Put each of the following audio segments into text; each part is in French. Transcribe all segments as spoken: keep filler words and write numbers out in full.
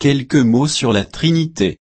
Quelques mots sur la Trinité.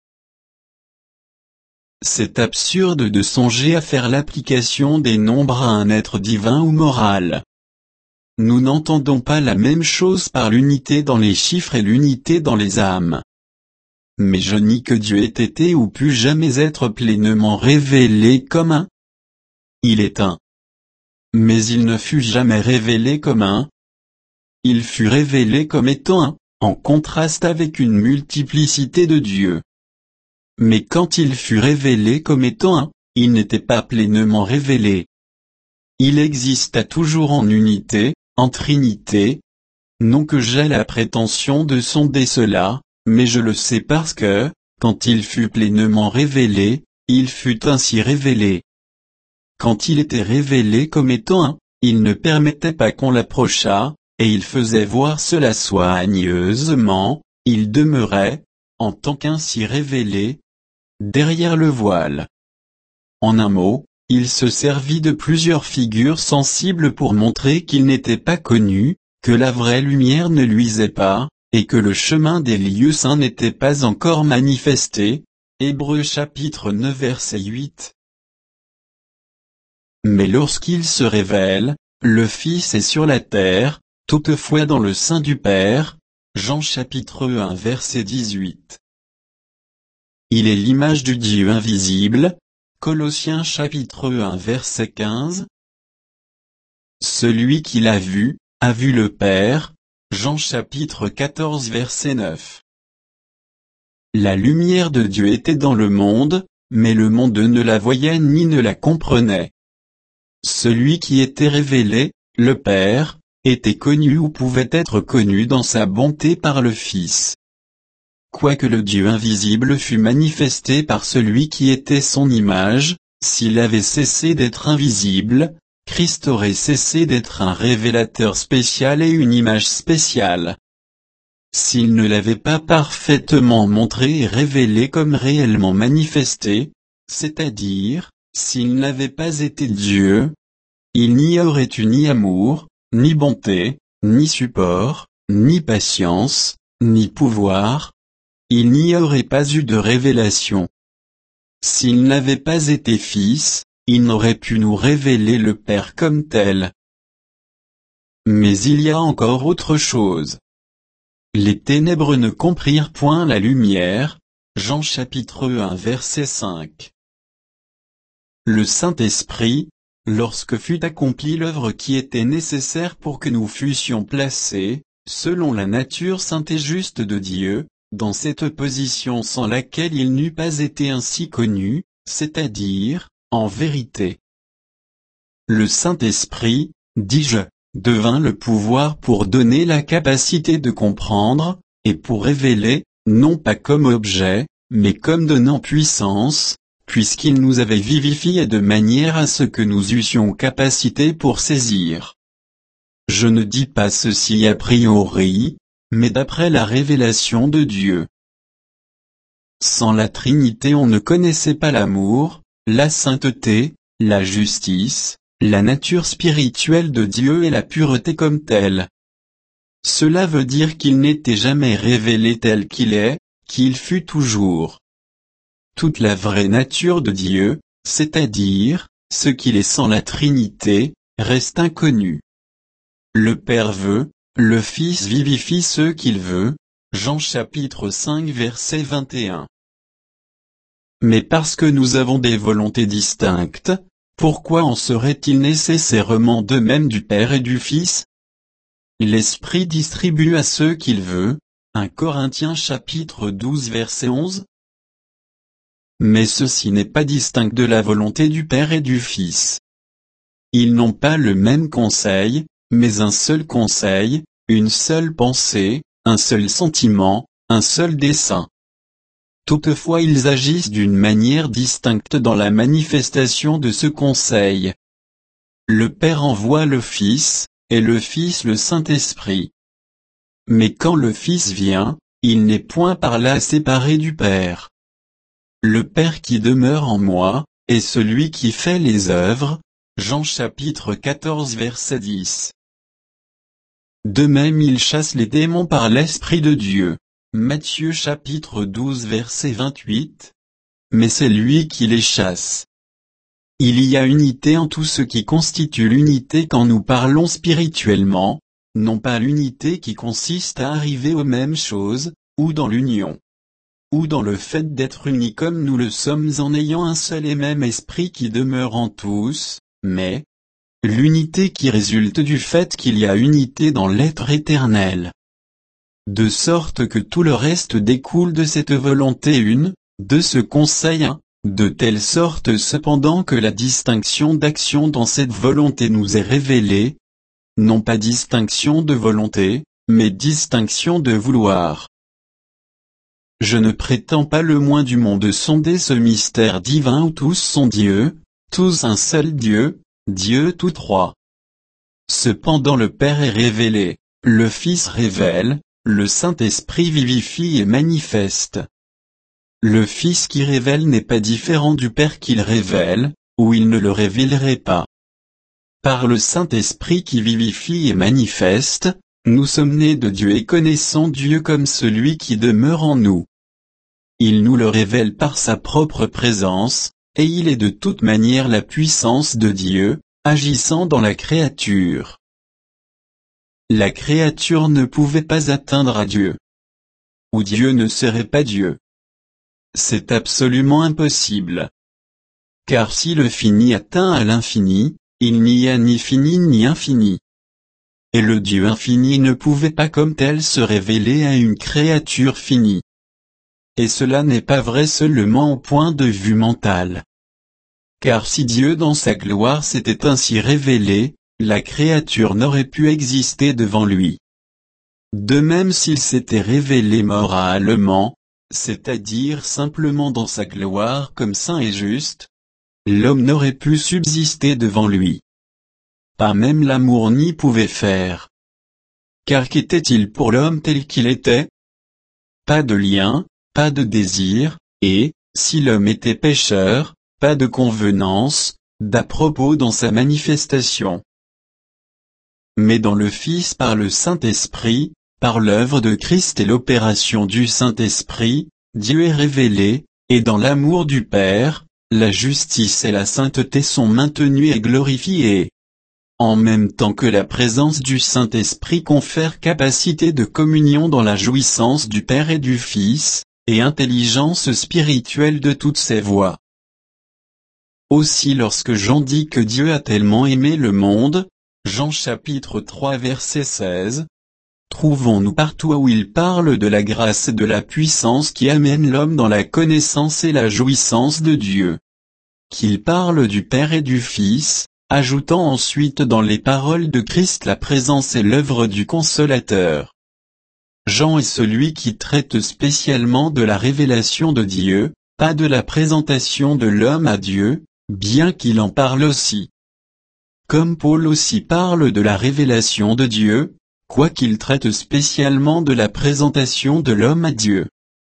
C'est absurde de songer à faire l'application des nombres à un être divin ou moral. Nous n'entendons pas la même chose par l'unité dans les chiffres et l'unité dans les âmes. Mais je nie que Dieu ait été ou pu jamais être pleinement révélé comme un. Il est un. Mais il ne fut jamais révélé comme un. Il fut révélé comme étant un, en contraste avec une multiplicité de dieux. Mais quand il fut révélé comme étant un, il n'était pas pleinement révélé. Il exista toujours en unité, en trinité. Non que j'aie la prétention de sonder cela, mais je le sais parce que, quand il fut pleinement révélé, il fut ainsi révélé. Quand il était révélé comme étant un, il ne permettait pas qu'on l'approchât, et il faisait voir cela soigneusement, il demeurait, en tant qu'ainsi révélé, derrière le voile. En un mot, il se servit de plusieurs figures sensibles pour montrer qu'il n'était pas connu, que la vraie lumière ne luisait pas, et que le chemin des lieux saints n'était pas encore manifesté. Hébreux chapitre neuf verset huit. Mais lorsqu'il se révèle, le Fils est sur la terre, toutefois dans le sein du Père. Jean chapitre un verset dix-huit. Il est l'image du Dieu invisible. Colossiens chapitre un verset quinze. Celui qui l'a vu, a vu le Père. Jean chapitre quatorze verset neuf. La lumière de Dieu était dans le monde, mais le monde ne la voyait ni ne la comprenait. Celui qui était révélé, le Père, était connu ou pouvait être connu dans sa bonté par le Fils. Quoique le Dieu invisible fût manifesté par celui qui était son image, s'il avait cessé d'être invisible, Christ aurait cessé d'être un révélateur spécial et une image spéciale. S'il ne l'avait pas parfaitement montré et révélé comme réellement manifesté, c'est-à-dire, s'il n'avait pas été Dieu, il n'y aurait eu ni amour, ni bonté, ni support, ni patience, ni pouvoir. Il n'y aurait pas eu de révélation. S'il n'avait pas été Fils, il n'aurait pu nous révéler le Père comme tel. Mais il y a encore autre chose. Les ténèbres ne comprirent point la lumière. Jean chapitre un verset cinq. Le Saint-Esprit, lorsque fut accomplie l'œuvre qui était nécessaire pour que nous fussions placés, selon la nature sainte et juste de Dieu, dans cette position sans laquelle il n'eût pas été ainsi connu, c'est-à-dire, en vérité. Le Saint-Esprit, dis-je, devint le pouvoir pour donner la capacité de comprendre, et pour révéler, non pas comme objet, mais comme donnant puissance, puisqu'il nous avait vivifiés de manière à ce que nous eussions capacité pour saisir. Je ne dis pas ceci a priori, mais d'après la révélation de Dieu. Sans la Trinité on ne connaissait pas l'amour, la sainteté, la justice, la nature spirituelle de Dieu et la pureté comme telle. Cela veut dire qu'il n'était jamais révélé tel qu'il est, qu'il fut toujours. Toute la vraie nature de Dieu, c'est-à-dire, ce qu'il est sans la Trinité, reste inconnu. Le Père veut, le Fils vivifie ceux qu'il veut. Jean chapitre cinq verset vingt et un. Mais parce que nous avons des volontés distinctes, pourquoi en serait-il nécessairement de même du Père et du Fils? L'Esprit distribue à ceux qu'il veut. un Corinthiens chapitre douze verset onze. Mais ceci n'est pas distinct de la volonté du Père et du Fils. Ils n'ont pas le même conseil, mais un seul conseil, une seule pensée, un seul sentiment, un seul dessein. Toutefois ils agissent d'une manière distincte dans la manifestation de ce conseil. Le Père envoie le Fils, et le Fils le Saint-Esprit. Mais quand le Fils vient, il n'est point par là séparé du Père. Le Père qui demeure en moi, est celui qui fait les œuvres. Jean chapitre quatorze verset dix. De même il chasse les démons par l'Esprit de Dieu. Matthieu chapitre douze verset vingt-huit. Mais c'est lui qui les chasse. Il y a unité en tout ce qui constitue l'unité quand nous parlons spirituellement, non pas l'unité qui consiste à arriver aux mêmes choses, ou dans l'union, ou dans le fait d'être unis comme nous le sommes en ayant un seul et même esprit qui demeure en tous, mais l'unité qui résulte du fait qu'il y a unité dans l'être éternel. De sorte que tout le reste découle de cette volonté une, de ce conseil un, de telle sorte cependant que la distinction d'action dans cette volonté nous est révélée, non pas distinction de volonté, mais distinction de vouloir. Je ne prétends pas le moins du monde sonder ce mystère divin où tous sont Dieu, tous un seul Dieu, Dieu tous trois. Cependant le Père est révélé, le Fils révèle, le Saint-Esprit vivifie et manifeste. Le Fils qui révèle n'est pas différent du Père qu'il révèle, ou il ne le révélerait pas. Par le Saint-Esprit qui vivifie et manifeste, nous sommes nés de Dieu et connaissons Dieu comme celui qui demeure en nous. Il nous le révèle par sa propre présence, et il est de toute manière la puissance de Dieu, agissant dans la créature. La créature ne pouvait pas atteindre à Dieu. Ou Dieu ne serait pas Dieu. C'est absolument impossible. Car si le fini atteint à l'infini, il n'y a ni fini ni infini. Et le Dieu infini ne pouvait pas comme tel se révéler à une créature finie. Et cela n'est pas vrai seulement au point de vue mental. Car si Dieu dans sa gloire s'était ainsi révélé, la créature n'aurait pu exister devant lui. De même s'il s'était révélé moralement, c'est-à-dire simplement dans sa gloire comme saint et juste, l'homme n'aurait pu subsister devant lui. Pas même l'amour n'y pouvait faire. Car qu'était-il pour l'homme tel qu'il était? Pas de lien, pas de désir, et, si l'homme était pécheur, pas de convenance, d'à propos dans sa manifestation. Mais dans le Fils par le Saint-Esprit, par l'œuvre de Christ et l'opération du Saint-Esprit, Dieu est révélé, et dans l'amour du Père, la justice et la sainteté sont maintenues et glorifiées. En même temps que la présence du Saint-Esprit confère capacité de communion dans la jouissance du Père et du Fils, et intelligence spirituelle de toutes ses voies. Aussi lorsque Jean dit que Dieu a tellement aimé le monde, Jean chapitre trois verset seize, trouvons-nous partout où il parle de la grâce et de la puissance qui amène l'homme dans la connaissance et la jouissance de Dieu. Qu'il parle du Père et du Fils, ajoutant ensuite dans les paroles de Christ la présence et l'œuvre du Consolateur. Jean est celui qui traite spécialement de la révélation de Dieu, pas de la présentation de l'homme à Dieu, bien qu'il en parle aussi. Comme Paul aussi parle de la révélation de Dieu, quoiqu'il traite spécialement de la présentation de l'homme à Dieu.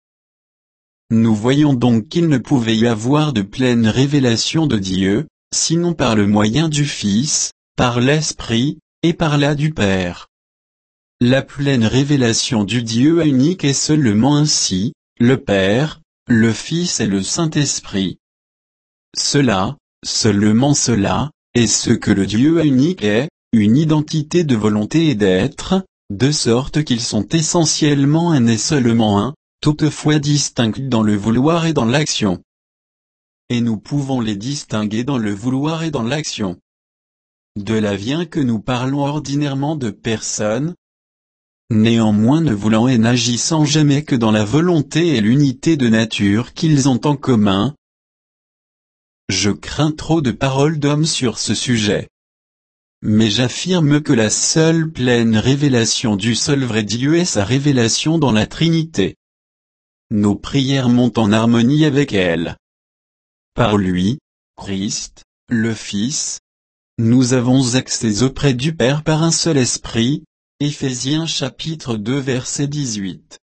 Nous voyons donc qu'il ne pouvait y avoir de pleine révélation de Dieu, sinon par le moyen du Fils, par l'Esprit, et par la du Père. La pleine révélation du Dieu unique est seulement ainsi, le Père, le Fils et le Saint-Esprit. Cela, seulement cela, est ce que le Dieu unique est, une identité de volonté et d'être, de sorte qu'ils sont essentiellement un et seulement un, toutefois distincts dans le vouloir et dans l'action. Et nous pouvons les distinguer dans le vouloir et dans l'action. De là vient que nous parlons ordinairement de personnes, néanmoins ne voulant et n'agissant jamais que dans la volonté et l'unité de nature qu'ils ont en commun. Je crains trop de paroles d'hommes sur ce sujet. Mais j'affirme que la seule pleine révélation du seul vrai Dieu est sa révélation dans la Trinité. Nos prières montent en harmonie avec elle. Par lui, Christ, le Fils, nous avons accès auprès du Père par un seul esprit, Éphésiens chapitre deux verset dix-huit.